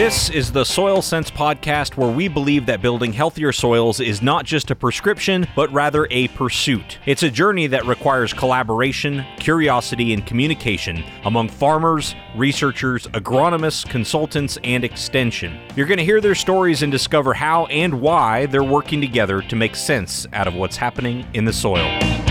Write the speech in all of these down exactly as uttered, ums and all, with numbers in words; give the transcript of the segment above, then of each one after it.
This is the Soil Sense podcast, where we believe that building healthier soils is not just a prescription, but rather a pursuit. It's a journey that requires collaboration, curiosity, and communication among farmers, researchers, agronomists, consultants, and extension. You're going to hear their stories and discover how and why they're working together to make sense out of what's happening in the soil.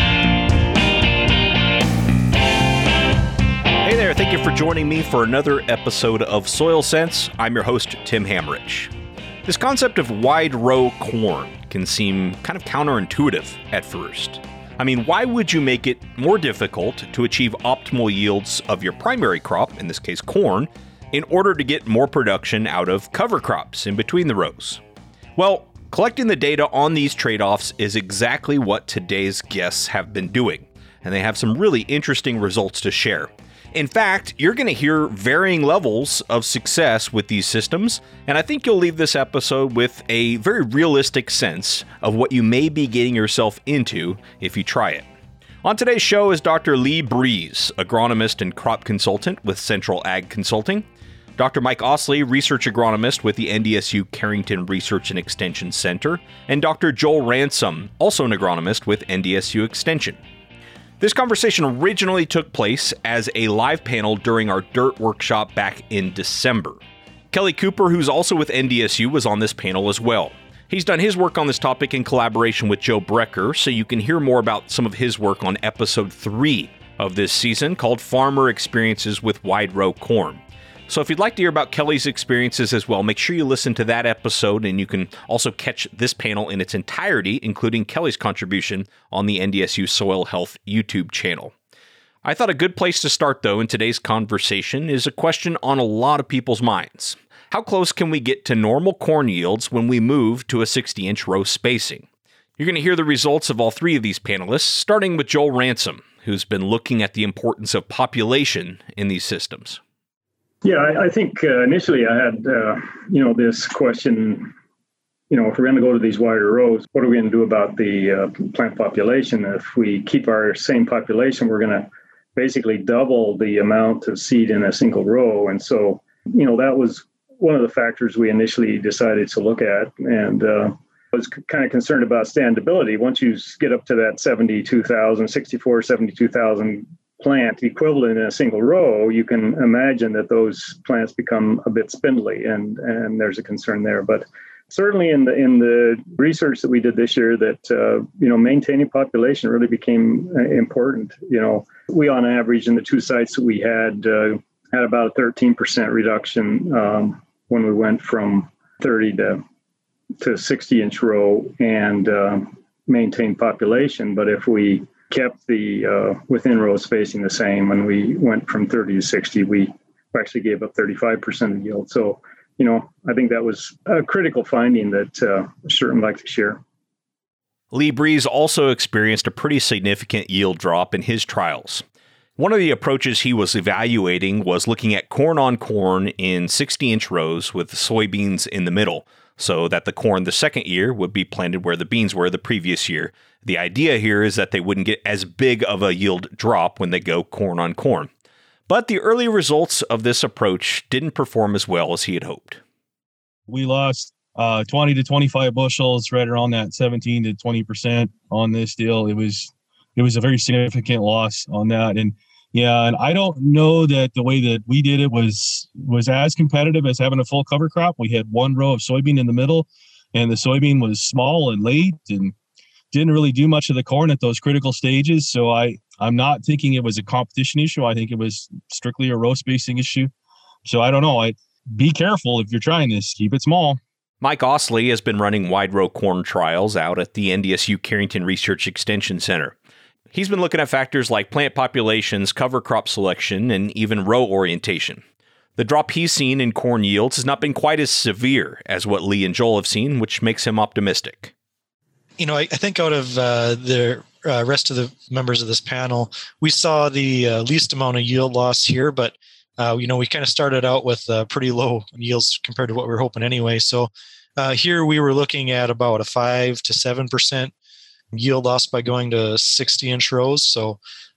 Hey there, thank you for joining me for another episode of Soil Sense. I'm your host, Tim Hamrich. This concept of wide row corn can seem kind of counterintuitive at first. I mean, why would you make it more difficult to achieve optimal yields of your primary crop, in this case corn, in order to get more production out of cover crops in between the rows? Well, collecting the data on these trade-offs is exactly what today's guests have been doing, and they have some really interesting results to share. In fact, you're going to hear varying levels of success with these systems, and I think you'll leave this episode with a very realistic sense of what you may be getting yourself into if you try it. On today's show is Doctor Lee Breeze, agronomist and crop consultant with Central Ag Consulting, Doctor Mike Ostley, research agronomist with the N D S U Carrington Research and Extension Center, and Doctor Joel Ransom, also an agronomist with N D S U Extension. This conversation originally took place as a live panel during our DIRT workshop back in December. Kelly Cooper, who's also with N D S U, was on this panel as well. He's done his work on this topic in collaboration with Joe Brecker, so you can hear more about some of his work on episode three of this season called Farmer Experiences with Wide Row Corn. So if you'd like to hear about Kelly's experiences as well, make sure you listen to that episode, and you can also catch this panel in its entirety, including Kelly's contribution on the N D S U Soil Health YouTube channel. I thought a good place to start, though, in today's conversation is a question on a lot of people's minds. How close can we get to normal corn yields when we move to a sixty-inch row spacing? You're going to hear the results of all three of these panelists, starting with Joel Ransom, who's been looking at the importance of population in these systems. Yeah, I, I think uh, initially I had, uh, you know, this question, you know, if we're going to go to these wider rows, what are we going to do about the uh, plant population? If we keep our same population, we're going to basically double the amount of seed in a single row. And so, you know, that was one of the factors we initially decided to look at. And uh, I was kind of concerned about standability. Once you get up to that seventy-two thousand, sixty-four, seventy-two thousand plant equivalent in a single row, you can imagine that those plants become a bit spindly, and and there's a concern there. But certainly in the in the research that we did this year, that uh, you know maintaining population really became important. You know, we on average in the two sites that we had uh, had about a thirteen percent reduction um, when we went from thirty to to sixty inch row and uh, maintained population. But if we kept the uh, within row spacing the same, when we went from thirty to sixty, we actually gave up thirty-five percent of yield. So, you know, I think that was a critical finding that uh, I certainly like to share. Lee Breeze also experienced a pretty significant yield drop in his trials. One of the approaches he was evaluating was looking at corn on corn in sixty-inch rows with soybeans in the middle, so that the corn the second year would be planted where the beans were the previous year. The idea here is that they wouldn't get as big of a yield drop when they go corn on corn. But the early results of this approach didn't perform as well as he had hoped. We lost uh, twenty to twenty-five bushels, right around that seventeen to twenty percent on this deal. It was it was a very significant loss on that. And yeah, and I don't know that the way that we did it was was as competitive as having a full cover crop. We had one row of soybean in the middle, and the soybean was small and late and didn't really do much of the corn at those critical stages. So I, I'm not thinking it was a competition issue. I think it was strictly a row spacing issue. So I don't know. I be careful if you're trying this. Keep it small. Mike Ostley has been running wide row corn trials out at the N D S U Carrington Research Extension Center. He's been looking at factors like plant populations, cover crop selection, and even row orientation. The drop he's seen in corn yields has not been quite as severe as what Lee and Joel have seen, which makes him optimistic. You know, I, I think out of uh, the uh, rest of the members of this panel, we saw the uh, least amount of yield loss here, but, uh, you know, we kind of started out with uh, pretty low yields compared to what we were hoping anyway. So uh, here we were looking at about a five to seven percent yield loss by going to sixty inch rows. So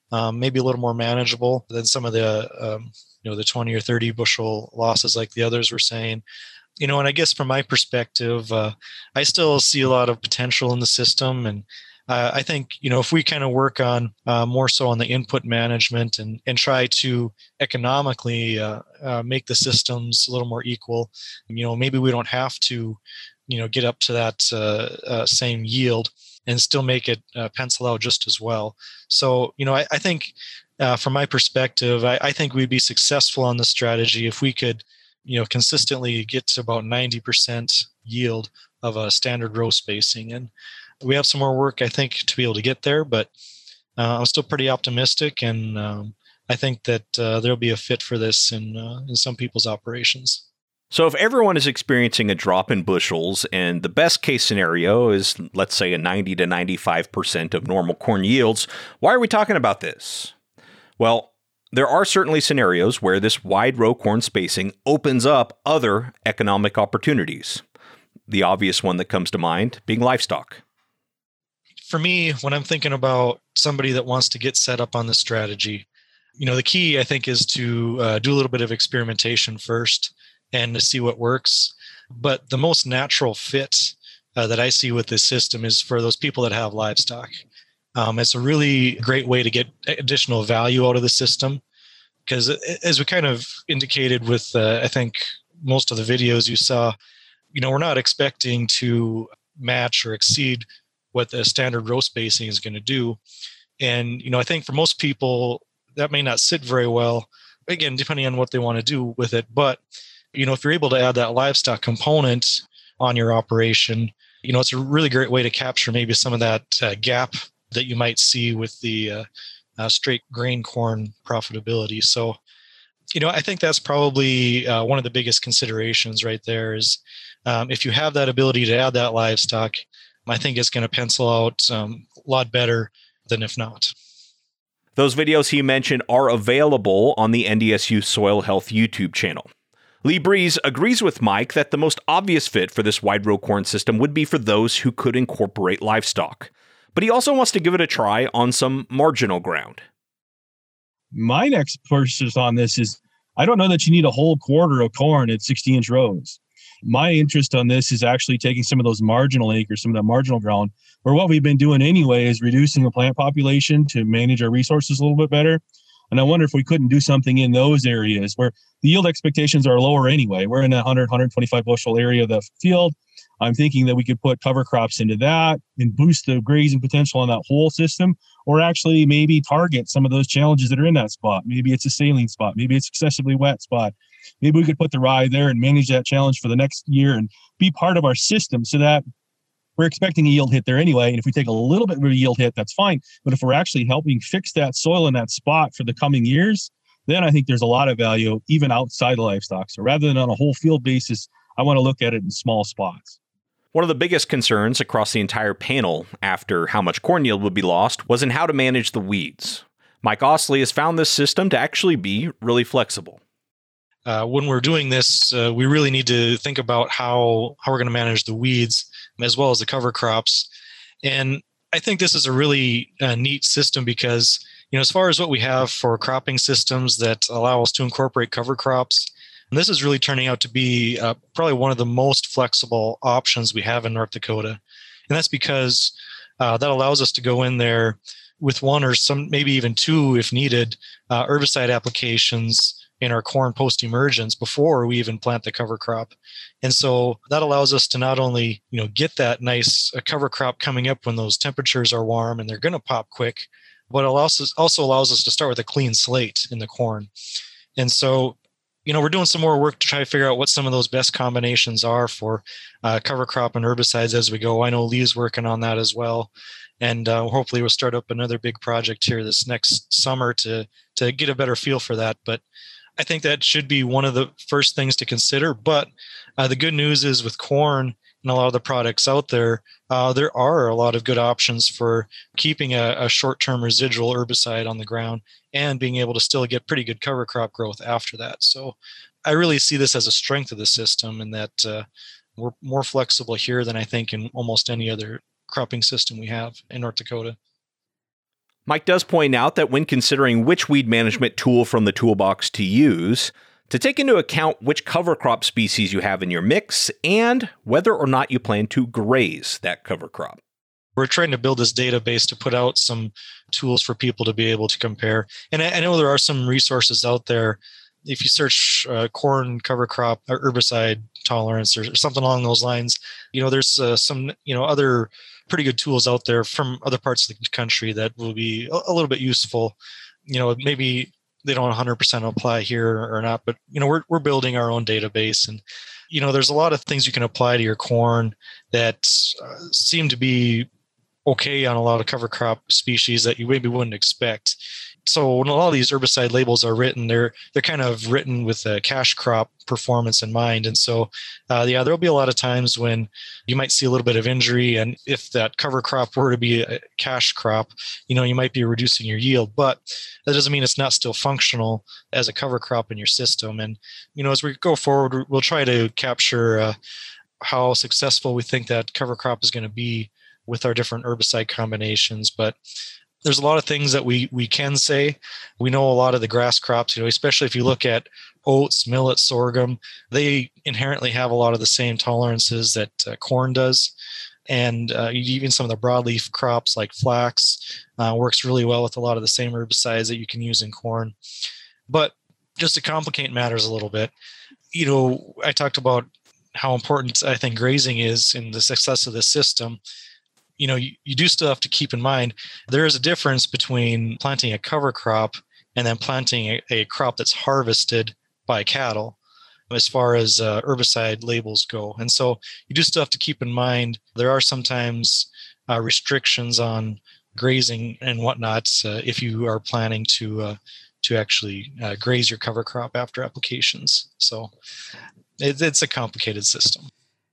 um, maybe a little more manageable than some of the um, you know the twenty or thirty bushel losses like the others were saying. You know, and I guess from my perspective, uh, I still see a lot of potential in the system. And uh, I think, you know, if we kind of work on uh, more so on the input management and, and try to economically uh, uh, make the systems a little more equal, you know, maybe we don't have to, you know, get up to that uh, uh, same yield and still make it uh, pencil out just as well. So, you know, I, I think uh, from my perspective, I, I think we'd be successful on this strategy if we could, you know, consistently get to about ninety percent yield of a standard row spacing. And we have some more work, I think, to be able to get there, but uh, I'm still pretty optimistic. And um, I think that uh, there'll be a fit for this in, uh, in some people's operations. So if everyone is experiencing a drop in bushels and the best case scenario is, let's say, a ninety to ninety-five percent of normal corn yields, why are we talking about this? Well, there are certainly scenarios where this wide row corn spacing opens up other economic opportunities. The obvious one that comes to mind being livestock. For me, when I'm thinking about somebody that wants to get set up on this strategy, you know, the key I think is to uh, do a little bit of experimentation first and to see what works. But the most natural fit uh, that I see with this system is for those people that have livestock. Um, it's a really great way to get additional value out of the system because, as we kind of indicated with, uh, I think, most of the videos you saw, you know, we're not expecting to match or exceed what the standard row spacing is going to do. And, you know, I think for most people, that may not sit very well, again, depending on what they want to do with it. But, you know, if you're able to add that livestock component on your operation, you know, it's a really great way to capture maybe some of that uh, gap that you might see with the uh, uh, straight grain corn profitability. So, you know, I think that's probably uh, one of the biggest considerations right there is um, if you have that ability to add that livestock, I think it's going to pencil out um, a lot better than if not. Those videos he mentioned are available on the N D S U Soil Health YouTube channel. Lee Breeze agrees with Mike that the most obvious fit for this wide row corn system would be for those who could incorporate livestock. But he also wants to give it a try on some marginal ground. My next purchase on this is, I don't know that you need a whole quarter of corn at sixty inch rows. My interest on this is actually taking some of those marginal acres, some of that marginal ground, where what we've been doing anyway is reducing the plant population to manage our resources a little bit better. And I wonder if we couldn't do something in those areas where the yield expectations are lower anyway. We're in a one hundred, one hundred twenty-five bushel area of the field. I'm thinking that we could put cover crops into that and boost the grazing potential on that whole system, or actually maybe target some of those challenges that are in that spot. Maybe it's a saline spot. Maybe it's excessively wet spot. Maybe we could put the rye there and manage that challenge for the next year and be part of our system so that we're expecting a yield hit there anyway. And if we take a little bit of a yield hit, that's fine. But if we're actually helping fix that soil in that spot for the coming years, then I think there's a lot of value even outside the livestock. So rather than on a whole field basis, I want to look at it in small spots. One of the biggest concerns across the entire panel after how much corn yield would be lost was in how to manage the weeds. Mike Osley has found this system to actually be really flexible. Uh, when we're doing this, uh, we really need to think about how, how we're going to manage the weeds as well as the cover crops. And I think this is a really uh, neat system because, you know, as far as what we have for cropping systems that allow us to incorporate cover crops, and this is really turning out to be uh, probably one of the most flexible options we have in North Dakota. And that's because uh, that allows us to go in there with one or some, maybe even two, if needed, uh, herbicide applications in our corn post-emergence before we even plant the cover crop. And so that allows us to not only, you know, get that nice uh, cover crop coming up when those temperatures are warm and they're going to pop quick, but it also, also allows us to start with a clean slate in the corn. And so, you know, we're doing some more work to try to figure out what some of those best combinations are for uh, cover crop and herbicides as we go. I know Lee's working on that as well. And uh, hopefully we'll start up another big project here this next summer to to get a better feel for that. But I think that should be one of the first things to consider. But uh, the good news is with corn and a lot of the products out there, uh, there are a lot of good options for keeping a, a short-term residual herbicide on the ground and being able to still get pretty good cover crop growth after that. So I really see this as a strength of the system and that uh, we're more flexible here than I think in almost any other cropping system we have in North Dakota. Mike does point out that when considering which weed management tool from the toolbox to use, to take into account which cover crop species you have in your mix and whether or not you plan to graze that cover crop. We're trying to build this database to put out some tools for people to be able to compare. And I, I know there are some resources out there. If you search uh, corn cover crop or herbicide tolerance or something along those lines, you know, there's uh, some, you know, other pretty good tools out there from other parts of the country that will be a, a little bit useful. You know, maybe they don't one hundred percent apply here or not, but, you know, we're we're building our own database. And, you know, there's a lot of things you can apply to your corn that uh, seem to be okay on a lot of cover crop species that you maybe wouldn't expect. So when a lot of these herbicide labels are written, they're they're kind of written with a cash crop performance in mind. And so, uh, yeah, there'll be a lot of times when you might see a little bit of injury. And if that cover crop were to be a cash crop, you know, you might be reducing your yield. But that doesn't mean it's not still functional as a cover crop in your system. And, you know, as we go forward, we'll try to capture uh, how successful we think that cover crop is going to be with our different herbicide combinations. But there's a lot of things that we we can say. We know a lot of the grass crops, you know, especially if you look at oats, millet, sorghum, they inherently have a lot of the same tolerances that uh, corn does. And uh, even some of the broadleaf crops like flax uh, works really well with a lot of the same herbicides that you can use in corn. But just to complicate matters a little bit, you know, I talked about how important I think grazing is in the success of this system. You know, you, you do still have to keep in mind there is a difference between planting a cover crop and then planting a, a crop that's harvested by cattle as far as uh, herbicide labels go. And so you do still have to keep in mind there are sometimes uh, restrictions on grazing and whatnot uh, if you are planning to uh, to actually uh, graze your cover crop after applications. So it, it's a complicated system.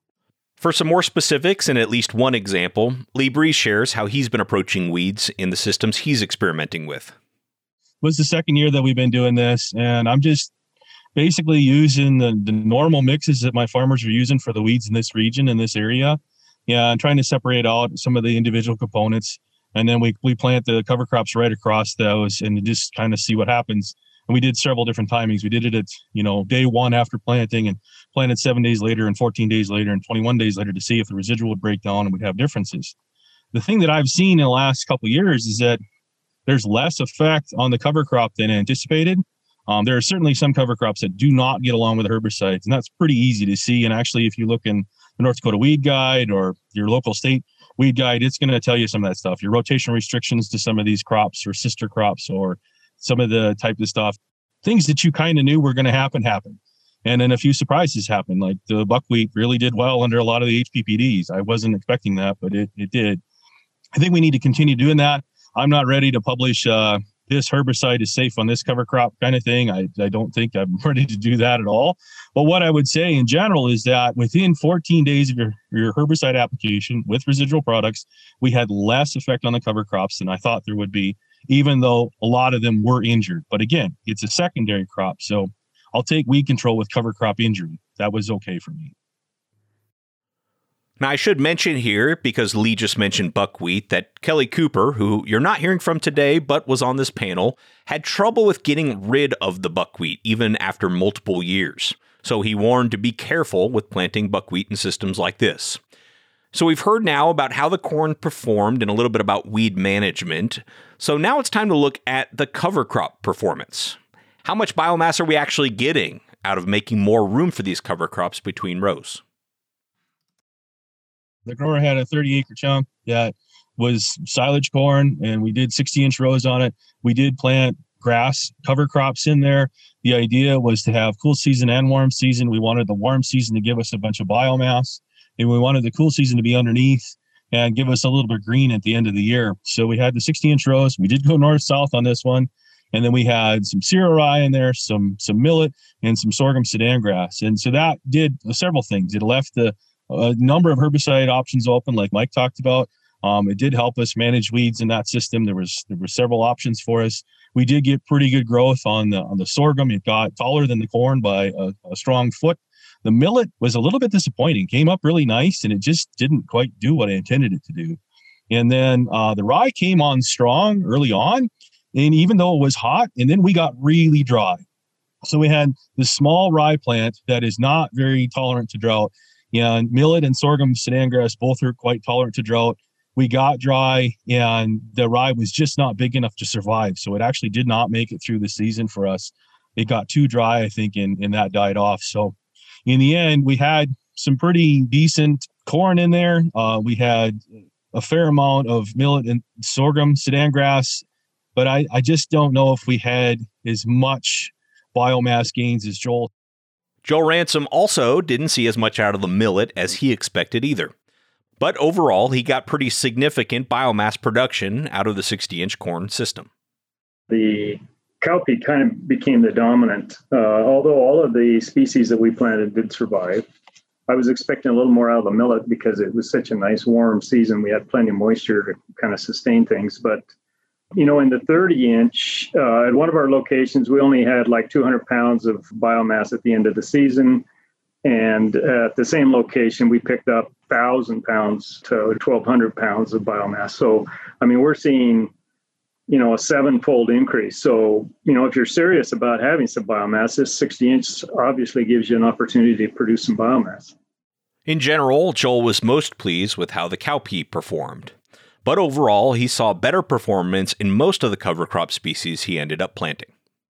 For some more specifics and at least one example, Lee Breeze shares how he's been approaching weeds in the systems he's experimenting with. It was the second year that we've been doing this, and I'm just basically using the, the normal mixes that my farmers are using for the weeds in this region, in this area. Yeah, I'm trying to separate out some of the individual components, and then we, we plant the cover crops right across those and just kind of see what happens. And we did several different timings. We did it at, you know, day one after planting and planted seven days later and fourteen days later and twenty-one days later to see if the residual would break down and would have differences. The thing that I've seen in the last couple of years is that there's less effect on the cover crop than anticipated. Um, there are certainly some cover crops that do not get along with herbicides, and that's pretty easy to see. And actually, if you look in the North Dakota Weed Guide or your local state weed guide, it's going to tell you some of that stuff. Your rotation restrictions to some of these crops or sister crops or some of the type of stuff, things that you kind of knew were going to happen, happen. And then a few surprises happened. Like the buckwheat really did well under a lot of the H P P Ds. I wasn't expecting that, but it, it did. I think we need to continue doing that. I'm not ready to publish uh, this herbicide is safe on this cover crop kind of thing. I, I don't think I'm ready to do that at all. But what I would say in general is that within fourteen days of your, your herbicide application with residual products, we had less effect on the cover crops than I thought there would be, even though a lot of them were injured. But again, it's a secondary crop. So I'll take weed control with cover crop injury. That was okay for me. Now, I should mention here, because Lee just mentioned buckwheat, that Kelly Cooper, who you're not hearing from today but was on this panel, had trouble with getting rid of the buckwheat even after multiple years. So he warned to be careful with planting buckwheat in systems like this. So we've heard now about how the corn performed and a little bit about weed management. So now it's time to look at the cover crop performance. How much biomass are we actually getting out of making more room for these cover crops between rows? The grower had a thirty acre chunk that was silage corn, and we did sixty inch rows on it. We did plant grass cover crops in there. The idea was to have cool season and warm season. We wanted the warm season to give us a bunch of biomass, and we wanted the cool season to be underneath and give us a little bit of green at the end of the year. So we had the sixty inch rows. We did go north-south on this one. And then we had some cereal rye in there, some some millet, and some sorghum Sudan grass. And so that did several things. It left the, a number of herbicide options open, like Mike talked about. Um, it did help us manage weeds in that system. There was there were several options for us. We did get pretty good growth on the on the sorghum. It got taller than the corn by a, a strong foot. The millet was a little bit disappointing. Came up really nice, and it just didn't quite do what I intended it to do. And then uh, the rye came on strong early on. And even though it was hot, and then we got really dry. So we had this small rye plant that is not very tolerant to drought. And millet and sorghum Sudan grass both are quite tolerant to drought. We got dry, and the rye was just not big enough to survive. So it actually did not make it through the season for us. It got too dry, I think, and, and that died off. So in the end, we had some pretty decent corn in there. Uh, we had a fair amount of millet and sorghum Sudan grass. But I, I just don't know if we had as much biomass gains as Joel. Joel Ransom also didn't see as much out of the millet as he expected either. But overall, he got pretty significant biomass production out of the sixty-inch corn system. The cowpea kind of became the dominant. Uh, although all of the species that we planted did survive, I was expecting a little more out of the millet because it was such a nice warm season. We had plenty of moisture to kind of sustain things. But you know, in the thirty inch, uh, at one of our locations, we only had like two hundred pounds of biomass at the end of the season. And at the same location, we picked up one thousand pounds to twelve hundred pounds of biomass. So, I mean, we're seeing, you know, a seven-fold increase. So, you know, if you're serious about having some biomass, this sixty inch obviously gives you an opportunity to produce some biomass. In general, Joel was most pleased with how the cowpea performed. But overall, he saw better performance in most of the cover crop species he ended up planting.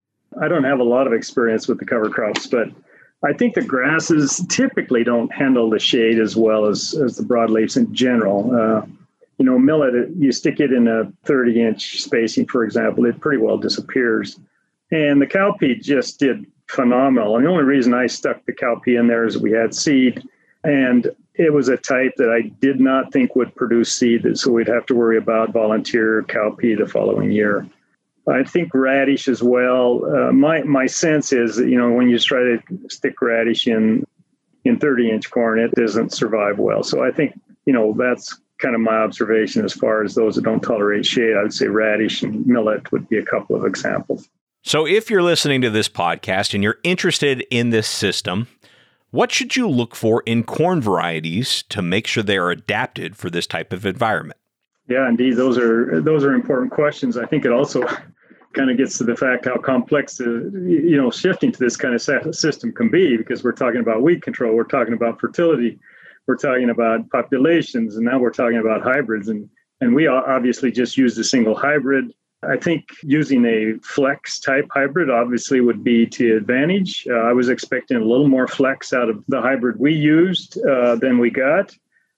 I don't have a lot of experience with the cover crops, but I think the grasses typically don't handle the shade as well as, as the broadleafs in general. Uh, you know, millet, you stick it in a thirty inch spacing, for example, it pretty well disappears. And the cowpea just did phenomenal. And the only reason I stuck the cowpea in there is we had seed, and it was a type that I did not think would produce seed, so we'd have to worry about volunteer cowpea the following year. I think radish as well. Uh, my my sense is that, you know, when you try to stick radish in in thirty inch corn, it doesn't survive well. So I think, you know, that's kind of my observation as far as those that don't tolerate shade. I would say radish and millet would be a couple of examples. So if you're listening to this podcast and you're interested in this system, what should you look for in corn varieties to make sure they are adapted for this type of environment? Yeah, indeed. Those are those are important questions. I think it also kind of gets to the fact how complex, uh, you know, shifting to this kind of system can be, because we're talking about weed control, we're talking about fertility, we're talking about populations, and now we're talking about hybrids. And, and we obviously just used a single hybrid. I think using a flex type hybrid obviously would be to advantage. Uh, I was expecting a little more flex out of the hybrid we used uh, than we got.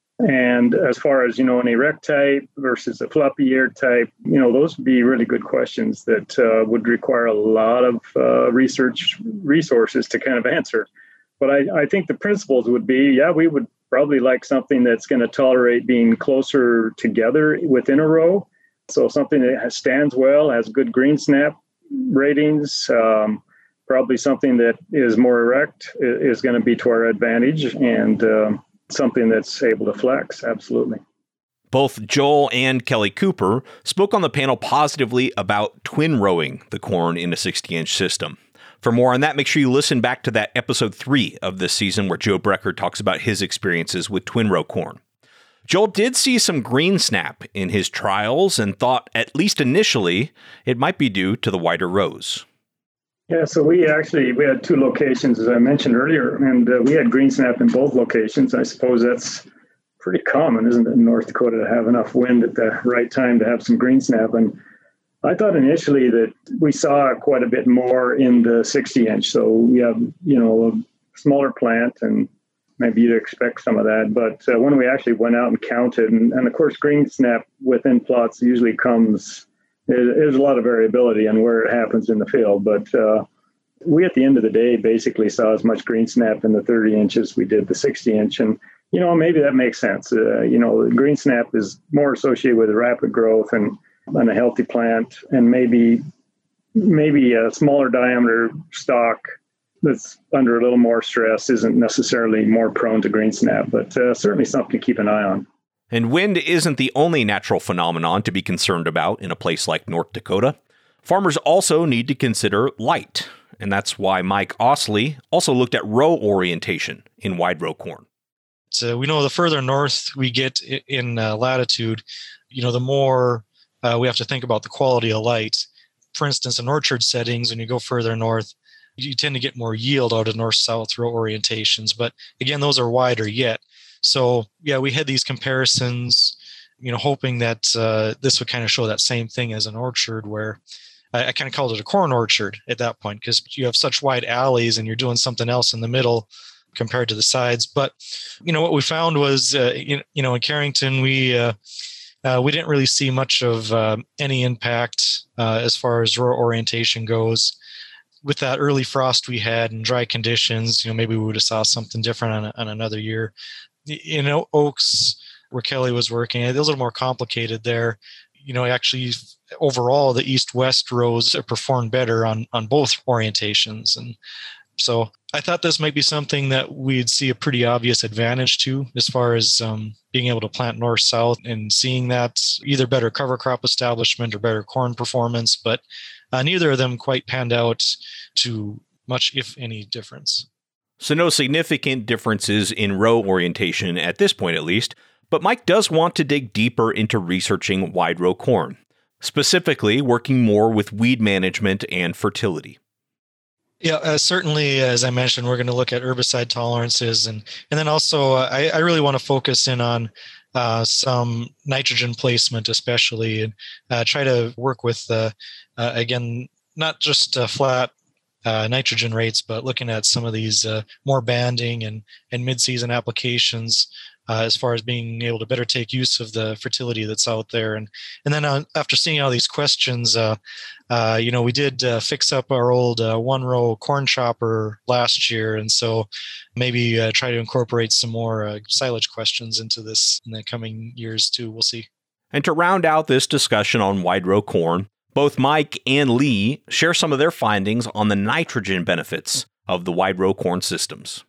And as far as, you know, an erect type versus a floppy eared type, you know, those would be really good questions that uh, would require a lot of uh, research resources to kind of answer. But I, I think the principles would be, yeah, we would probably like something that's going to tolerate being closer together within a row. So something that has, stands well, has good green snap ratings, um, probably something that is more erect is going to be to our advantage, and um, something that's able to flex. Absolutely. Both Joel and Kelly Cooper spoke on the panel positively about twin rowing the corn in a sixty inch system. For more on that, make sure you listen back to that episode three of this season where Joe Brecker talks about his experiences with twin row corn. Joel did see some green snap in his trials and thought, at least initially, it might be due to the wider rows. Yeah, so we actually, we had two locations, as I mentioned earlier, and uh, we had green snap in both locations. I suppose that's pretty common, isn't it, in North Dakota, to have enough wind at the right time to have some green snap. And I thought initially that we saw quite a bit more in the sixty inch. So we have, you know, a smaller plant, and maybe you'd expect some of that. But uh, when we actually went out and counted, and, and of course, green snap within plots usually comes, there's a lot of variability on where it happens in the field. But uh, we, at the end of the day, basically saw as much green snap in the thirty inch as we did the sixty inch. And, you know, maybe that makes sense. Uh, you know, green snap is more associated with rapid growth and, and a healthy plant, and maybe maybe a smaller diameter stalk that's under a little more stress isn't necessarily more prone to green snap, but uh, certainly something to keep an eye on. And wind isn't the only natural phenomenon to be concerned about in a place like North Dakota. Farmers also need to consider light, and that's why Mike Osley also looked at row orientation in wide row corn. So we know the further north we get in uh, latitude, you know, the more uh, we have to think about the quality of light. For instance, in orchard settings, when you go further north, you tend to get more yield out of north-south row orientations. But again, those are wider yet. So yeah, we had these comparisons, you know, hoping that uh, this would kind of show that same thing as an orchard, where I, I kind of called it a corn orchard at that point, because you have such wide alleys and you're doing something else in the middle compared to the sides. But, you know, what we found was, uh, you, you know, in Carrington, we uh, uh, we didn't really see much of uh, any impact uh, as far as row orientation goes. With that early frost we had and dry conditions, you know, maybe we would have saw something different on, a, on another year. You know, Oaks, where Kelly was working, it was a little more complicated there. You know, actually, overall, the east-west rows performed better on, on both orientations. And so I thought this might be something that we'd see a pretty obvious advantage to, as far as um, being able to plant north-south and seeing that either better cover crop establishment or better corn performance. But uh, neither of them quite panned out to much, if any, difference. So no significant differences in row orientation at this point, at least. But Mike does want to dig deeper into researching wide row corn, specifically working more with weed management and fertility. Yeah, uh, certainly, as I mentioned, we're going to look at herbicide tolerances. And, and then also, uh, I, I really want to focus in on uh, some nitrogen placement, especially, and uh, try to work with, uh, uh, again, not just uh, flat uh, nitrogen rates, but looking at some of these uh, more banding and, and mid-season applications uh, as far as being able to better take use of the fertility that's out there. And and then uh, after seeing all these questions, uh, uh, you know, we did uh, fix up our old uh, one-row corn chopper last year, and so maybe uh, try to incorporate some more uh, silage questions into this in the coming years too. We'll see. And to round out this discussion on wide row corn, both Mike and Lee share some of their findings on the nitrogen benefits of the wide row corn systems.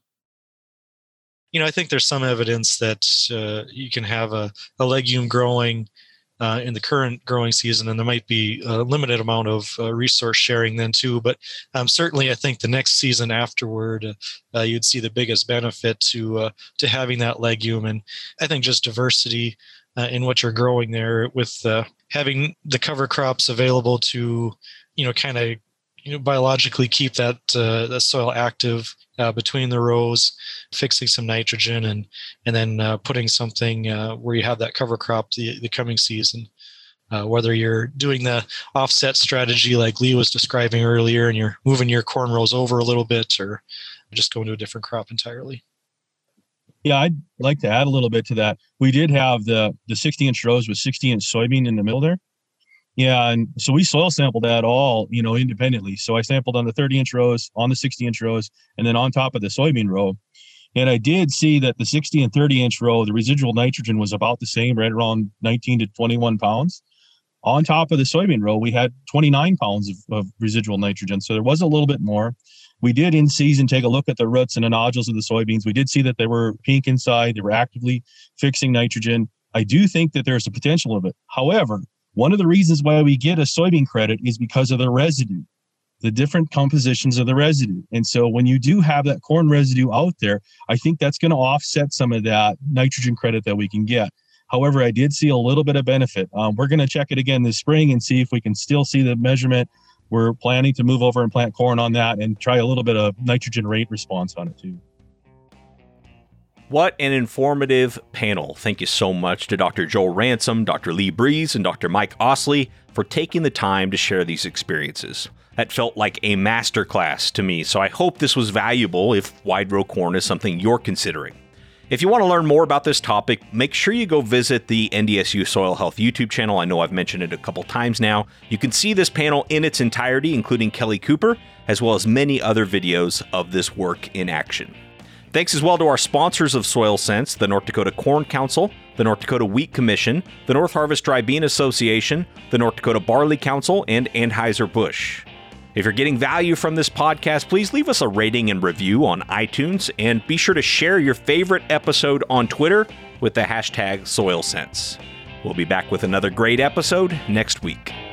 You know, I think there's some evidence that uh, you can have a, a legume growing uh, in the current growing season, and there might be a limited amount of uh, resource sharing then too. But um, certainly, I think the next season afterward, uh, uh, you'd see the biggest benefit to uh, to having that legume. And I think just diversity uh, in what you're growing there, with uh, having the cover crops available to, you know, kind of, you know, biologically keep that uh, that soil active uh, between the rows, fixing some nitrogen, and and then uh, putting something uh, where you have that cover crop the, the coming season. Uh, whether you're doing the offset strategy like Lee was describing earlier, and you're moving your corn rows over a little bit, or just going to a different crop entirely. Yeah, I'd like to add a little bit to that. We did have the the sixty inch rows with sixty inch soybean in the middle there. Yeah, and so we soil sampled that all, you know, independently. So I sampled on the thirty inch rows, on the sixty inch rows, and then on top of the soybean row. And I did see that the sixty and thirty inch row, the residual nitrogen was about the same, right around nineteen to twenty-one pounds. On top of the soybean row, we had twenty-nine pounds of, of residual nitrogen. So there was a little bit more. We did in season take a look at the roots and the nodules of the soybeans. We did see that they were pink inside. They were actively fixing nitrogen. I do think that there's a potential of it. However, one of the reasons why we get a soybean credit is because of the residue, the different compositions of the residue. And so when you do have that corn residue out there, I think that's going to offset some of that nitrogen credit that we can get. However, I did see a little bit of benefit. Um, we're going to check it again this spring and see if we can still see the measurement. We're planning to move over and plant corn on that and try a little bit of nitrogen rate response on it too. What an informative panel. Thank you so much to Doctor Joel Ransom, Doctor Lee Breeze, and Doctor Mike Osley for taking the time to share these experiences. That felt like a masterclass to me, so I hope this was valuable if wide row corn is something you're considering. If you want to learn more about this topic, make sure you go visit the N D S U Soil Health YouTube channel. I know I've mentioned it a couple times now. You can see this panel in its entirety, including Kelly Cooper, as well as many other videos of this work in action. Thanks as well to our sponsors of Soil Sense, the North Dakota Corn Council, the North Dakota Wheat Commission, the North Harvest Dry Bean Association, the North Dakota Barley Council, and Anheuser-Busch. If you're getting value from this podcast, please leave us a rating and review on iTunes, and be sure to share your favorite episode on Twitter with the hashtag SoilSense. We'll be back with another great episode next week.